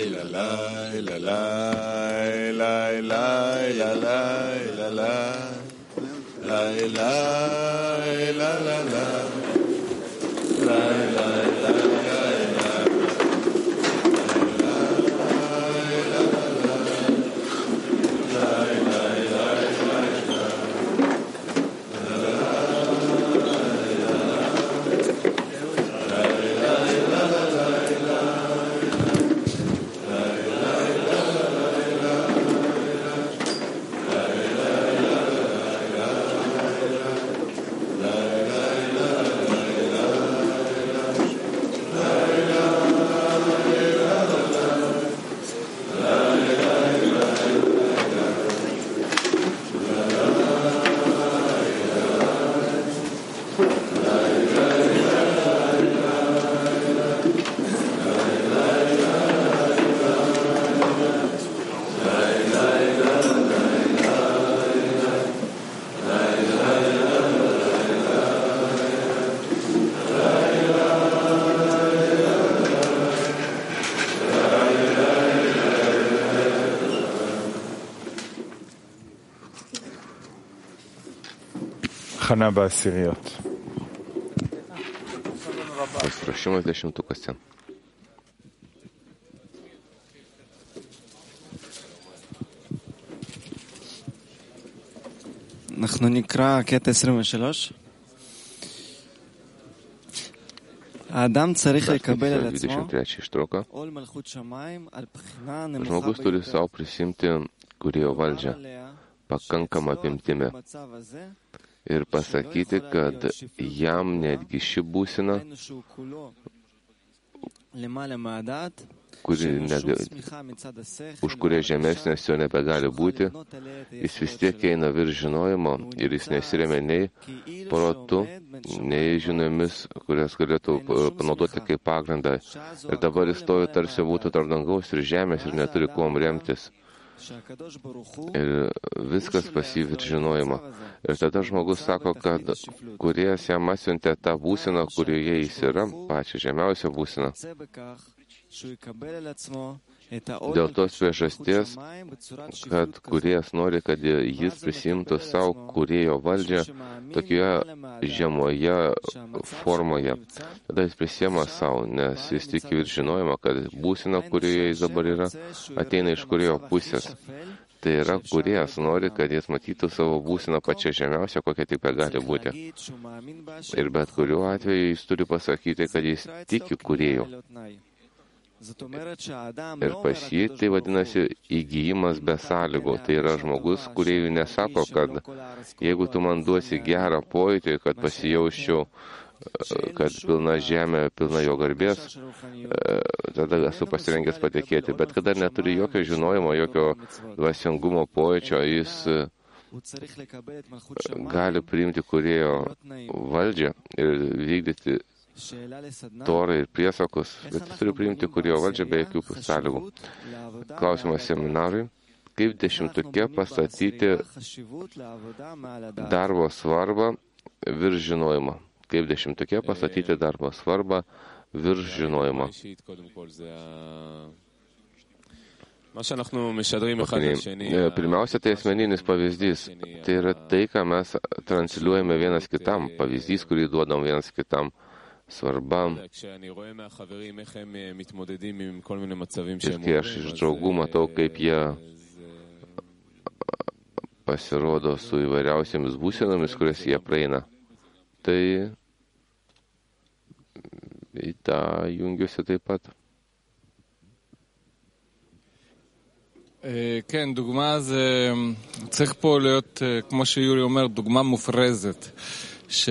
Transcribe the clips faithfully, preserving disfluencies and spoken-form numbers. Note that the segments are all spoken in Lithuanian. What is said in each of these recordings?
הכנה בעשיריות. Pasiruošimas dešimtukuose. אנחנו נקרא קטע עשרים ושלוש. האדם צריך לקבל על עצמו עול מלכות שמיים על בחינה נמוכה Žmogus turi savo prisimti kūrėjo valdžią pakankamą apimtimi ir pasakyti, kad jam netgi ši būsena, kuri nega, už kurie žemesnės jo nebegali būti, jis vis tiek eina virš žinojimo ir jis nesiremia nei protu, nei žiniomis, kurias galėtų panaudoti kaip pagrindą. Ir dabar jis stovi tarsi būtų tarp dangaus ir žemės ir neturi kuom remtis. Ir viskas pasivyr žinojimą. Ir tada žmogus sako, kad Kūrėjas jam atsiuntė tą būseną, kurioje jis yra, pačią žemiausią būseną. Dėl tos priežasties, kad Kūrėjas nori, kad jis prisimtų savo Kūrėjo valdžią tokioje žemoje formoje. Tada jis prisiema savo, nes jis tiki ir žinojama, kad būsena, kurioje jis dabar yra, ateina iš Kūrėjo pusės. Tai yra, Kūrėjas nori, kad jis matytų savo būseną pačią žemiausią, kokia tik gali būti. Ir bet kuriuo atveju jis turi pasakyti, kad jis tiki Kūrėjų. Ir pas jį tai vadinasi įgyjimas be sąlygų. Tai yra žmogus, Kūrėjui nesako, kad jeigu tu man duosi gerą pojūtį, kad pasijausčiau, kad pilna žemė, pilna jo garbės, tada esu pasirengęs patikėti. Bet kada neturi jokio žinojimo, jokio dvasingumo pojūčio, jis gali priimti Kūrėjo valdžią ir vykdyti Torą ir priesakus, bet jis turi priimti Kūrėjo valdžią be jokių sąlygų. Klausimas seminarui. Kaip dešimtuke pastatyti darbo svarbą virš žinojimo? Kaip dešimtuke pastatyti darbo svarbą virš žinojimo? Pirmiausia, tai asmeninis pavyzdys. Tai yra tai, ką mes transliuojame vienas kitam. Pavyzdys, kurį duodam vienas kitam. Svarba. Ir kai aš iš draugų matau, kaip jie pasirodo su įvairiausiamis būsenomis, kurias jie praeina, tai į tą jungiuosi taip pat. כן, דוגמה זה, צריך פה להיות, כמו שיורי אומר, דוגמה מופרזת, ש...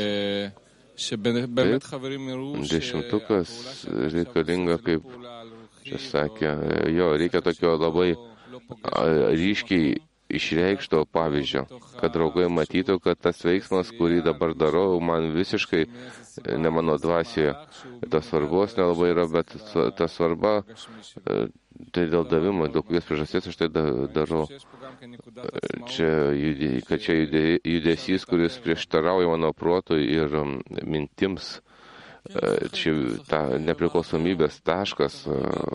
שבאמת חברים יראו dešimtukas reikalinga, kaip čia sakė, jo, reikia tokio labai ryškiai išreikšto pavyzdžio, kad draugai matytų, kad tas veiksmas, kurį dabar darau, man visiškai ne mano dvasioje. Tas svarbos nelabai yra, bet ta svarba, tai dėl davimo, dėl kokios priežasties aš tai darau. Čia, kad čia judesys, kuris prieštarauja mano protui ir mintims, čia ta nepriklausomybės taškas,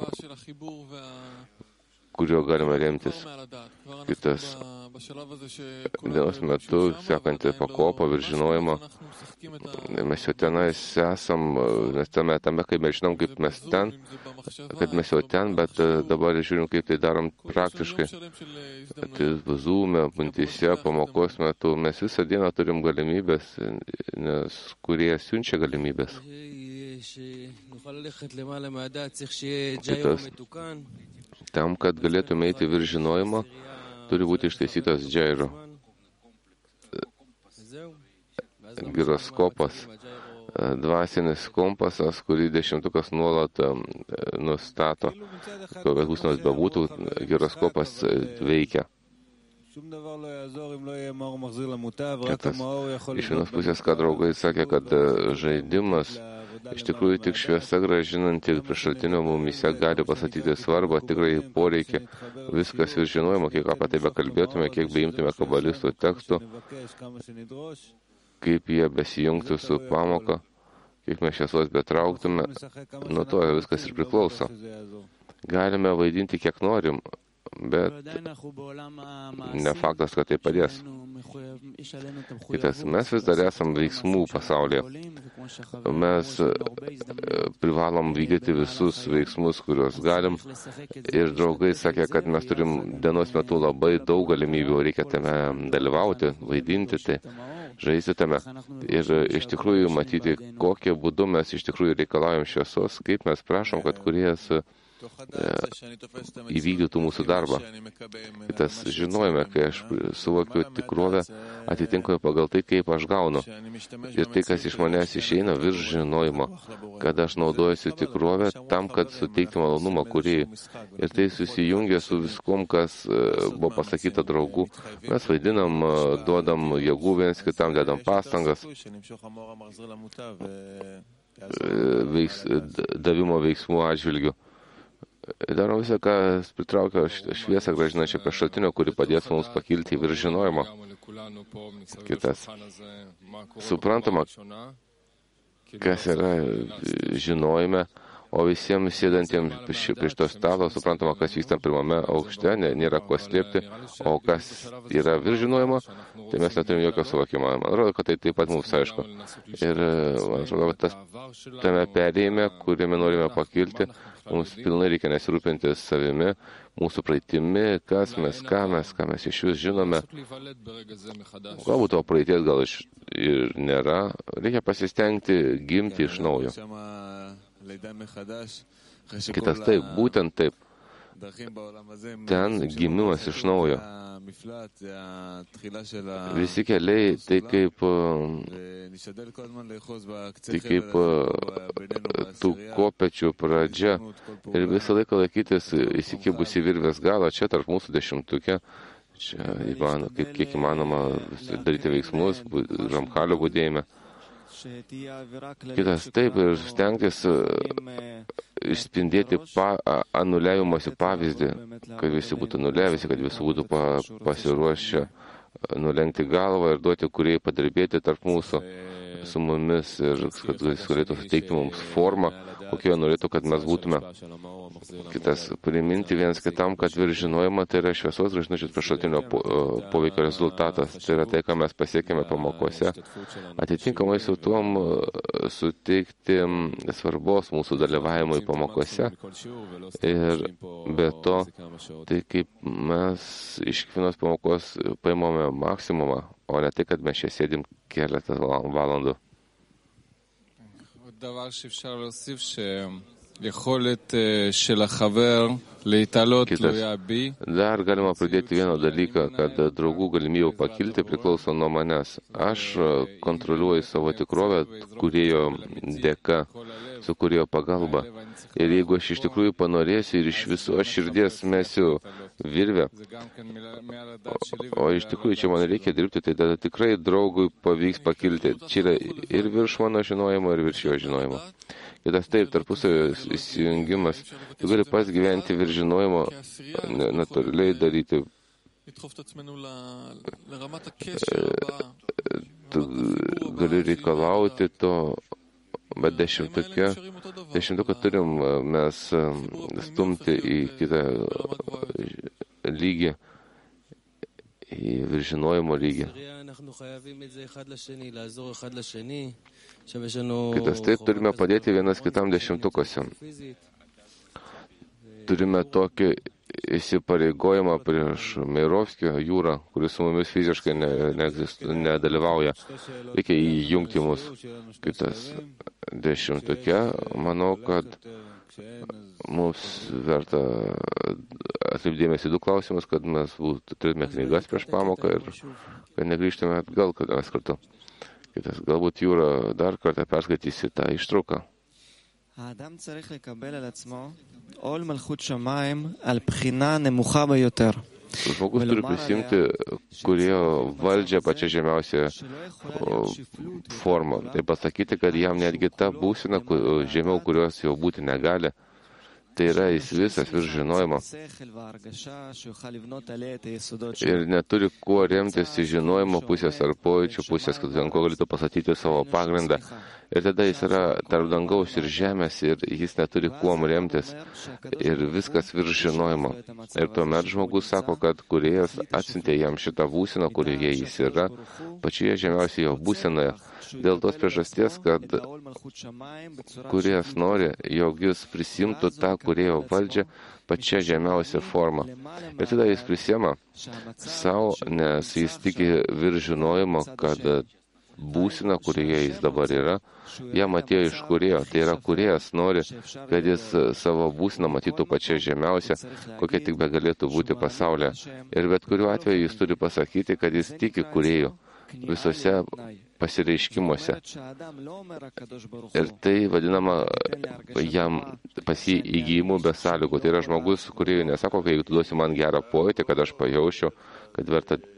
kuriuo galima remtis. Kitas dienos metu sekanti pakopa virš žinojimo. Mes jau tenais esam, nes tame, tame, kai mes žinom, kaip mes ten, kad mes jau ten, bet dabar žiūrim, kaip tai darom praktiškai. Tai Zoom'e, mintyse, pamokos metu mes visą dieną turim galimybės, nes kurie siunčia galimybės. Kitas, tam, kad galėtume eiti virš žinojimo, turi būti ištaisytas džairo. Giroskopas, dvasinis kompasas, kurį dešimtukas nuolat nustato, kokias būsenos bebūtų, giroskopas veikia. Kitas, iš vienos pusės, ką draugai sakė, kad žaidimas iš tikrųjų tik šviesa gražinanti prie šaltinio mumyse gali pasakyti svarbą, tikrai poreikį, viskas ir žinojimo, kiek apie tai bekalbėtume, kiek beimtume kabalistų tekstų, kaip jie besijungtų su pamoka, kiek mes šviesos betrauktume, nuo to viskas ir priklauso. Galime vaidinti kiek norim, bet ne faktas, kad tai padės. Kitas, mes vis dar esam veiksmų pasaulyje. Mes privalom vykdyti visus veiksmus, kuriuos galim. Ir draugai sakė, kad mes turim dienos metu labai daug galimybių, reikia tame dalyvauti, vaidinti, tai žaisti tame. Ir iš tikrųjų matyti, kokie būdu mes iš tikrųjų reikalaujam šviesos, kaip mes prašom, kad kuriejas įvykdytų mūsų darbą. Tas žinojame, kai aš suvokiu tikrovę, atitinkamai pagal tai, kaip aš gaunu. Ir tai, kas iš manęs išeina virš žinojimo, kad aš naudojuosi tikrovę tam, kad suteikti malonumą kūrėjai. Ir tai susijungia su viskom, kas buvo pasakyta draugų. Mes vaidinam, duodam jėgų viens kitam, dedam pastangas, veiks, davimo veiksmų atžvilgių. Darom visą, kas pritraukia šviesą gražinančią prie šaltinio, kuri padės mums pakilti virš žinojimo. Kitas. Suprantama, kas yra žinojime, o visiems sėdantiems prieš to stalo, suprantama, kas vyksta pirmame aukšte, nėra ko slėpti, o kas yra virš žinojimo, tai mes neturim jokio suvokimo. Man atrodo, kad tai taip pat mums aišku. Ir man atrodo, kad tas tame perėjime, kuriame norime pakilti, mums pilnai reikia nesirūpinti savimi, mūsų praeitimi, kas mes, ką mes, ką mes iš vis žinome. Galbūt to praeities gal iš, ir nėra. Reikia pasistengti gimti iš naujo. Kitas taip, būtent taip. Ten gimimas iš naujo. Visi keliai tai kaip, tai kaip tų kopečių pradžia ir visą laiką laikytis įsikibusi virvės galą čia tarp mūsų dešimtukė. Čia įmano, kaip kiek įmanoma daryti veiksmus, Ramchalio budėjime. Kitas taip ir stengtis išspindėti pa, anuliavimuose pavyzdį, kad visi būtų nuliavisi, kad visi būtų pa, pasiruošę nulenkti galvą ir duoti kūrėjai padirbėti tarp mūsų su mumis ir kad jis galėtų suteikti mums formą, kokie norėtų, kad mes būtume. Kitas, priminti vienas kitam, kad virš žinojimo tai yra šviesos gražinančios prie šaltinio poveikio rezultatas. Tai yra tai, ką mes pasiekėme pamokose. Atitinkamai su tuom suteikti svarbos mūsų dalyvavimui pamokose. Ir be to, tai kaip mes iš kiekvienos pamokos paimame maksimumą, o ne tai, kad mes čia sėdim keletą valandų. דבר שאפשר להוסיף שיכולת של החבר להתעלות תלויה בי. Dar galima pridėti vieną dalyką, kad draugų galimybė pakilti priklauso nuo manęs. Aš kontroliuoju savo tikrovę kūrėjo dėka, su kūrėjo pagalba. Ir jeigu aš iš tikrųjų panorėsiu ir iš viso širdies mesiu virvę, o, o iš tikrųjų čia man reikia dirbti, tai tada tikrai draugui pavyks pakilti. Čia yra ir virš mano žinojimo, ir virš jo žinojimo. Kitas taip, tarpusavio įsijungimas. Tu gali pats gyventi virš žinojimo, natūraliai daryti. Tu gali reikalauti to, Bet dešimtuke, dešimtuką turim mes stumti į kitą lygį, į viršinojimo lygį. Kitas, tai turime padėti vienas kitam dešimtukose. Turime tokį įsipareigojimą prieš Meirovskį jūrą, kuris su mumis fiziškai ne, neegzistu, nedalyvauja. Reikia įjungti mus. Kitas dešimtuke, manau, kad mums verta atkreipdėmėsi du klausimus, kad mes būt, turėtume knygas prieš pamoką ir kad negrįžtume atgal, kad mes kartu. Kitas, galbūt jūra dar kartą perskaitysi tą ištrauką. האדם צריך לקבל על עצמו עול מלכות שמיים על בחינה נמוכה ביותר. Žmogus turi prisimti kurėjo valdžia pačia žemiausia forma. Tai pasakyti, kad jam netgi ta būsena žemiau, kurios jau būti negali, tai yra jis visas virš žinojimo. Ir neturi kuo remtis į žinojimo pusės ar pojūčių pusės, kad ant ko galėtų pasakyti savo pagrindą. Ir tada jis yra tarp dangaus ir žemės ir jis neturi kuom remtis. Ir viskas virš žinojimo. Ir tuomet žmogus sako, kad kūrėjas atsiuntė jam šitą būseną, kurioje jis yra, pačioje žemiausioje jo būsenoje. Dėl tos priežasties, kad kūrėjas nori, jog jis prisimtų tą kūrėjo valdžią pačia žemiausia forma. Ir tada jis prisima savo, nes jis tiki virš žinojimo, kad būsena, kurioje jis dabar yra, jam atėjo iš kūrėjo. Tai yra kūrėjas nori, kad jis savo būseną matytų pačia žemiausia, kokia tik begalėtų būti pasaulyje. Ir bet kuriuo atveju jis turi pasakyti, kad jis tiki kūrėjų visose pasireiškimuose. Ir tai vadinama jam pasi įgyjimu be sąlygų. Tai yra žmogus, kurį nesako, kai tu duosi man gerą pojūtį, kad aš pajaučiu, kad verta